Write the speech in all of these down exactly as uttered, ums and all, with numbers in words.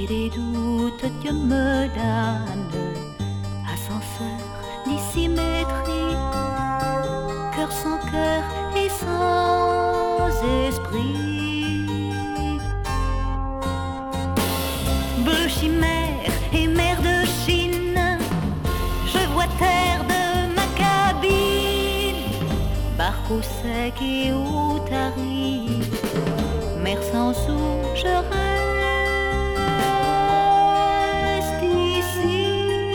J'ai des doutes, Dieu me donne. Ascenseur dissymétrie, cœur sans cœur et sans esprit. Bleu chimère et mer de Chine, je vois terre de ma cabine. Barque au sec et au tari, mer sans eau, je reste ici.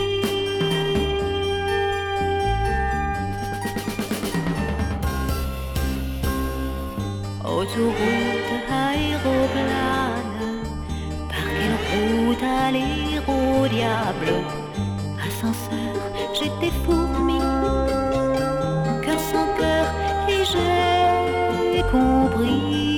Autoroute, aéroplane, par quelle route aller au diable? Ascenseur, j'étais fourmi, cœur sans cœur et j'ai compris.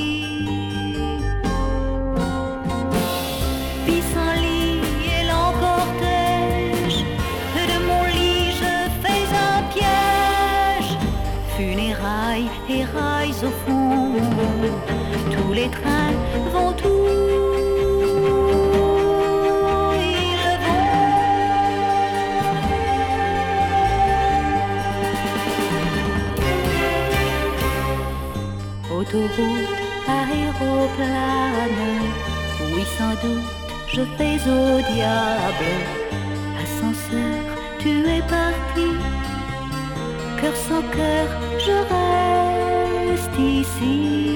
Pissenlit et l'emportège, de mon lit je fais un piège. Funérailles et rails au fond, tous les trains vont où ils vont. Autoroute, aéroplane, oui sans doute je fais au diable. Ascenseur, tu es parti, cœur sans cœur, je reste ici.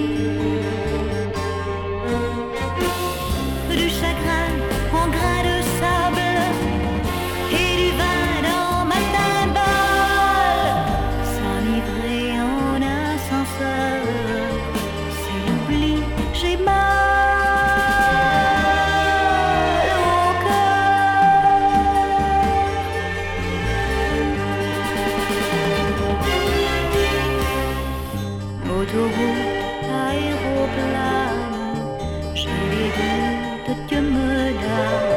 Du chagrin en grains de sable et du vin dans ma timbale. S'enivrer en ascenseur, c'est l'oubli, j'ai mal au cœur. Autoroute, aéroplane, j'ai les doutes, Dieu me donne.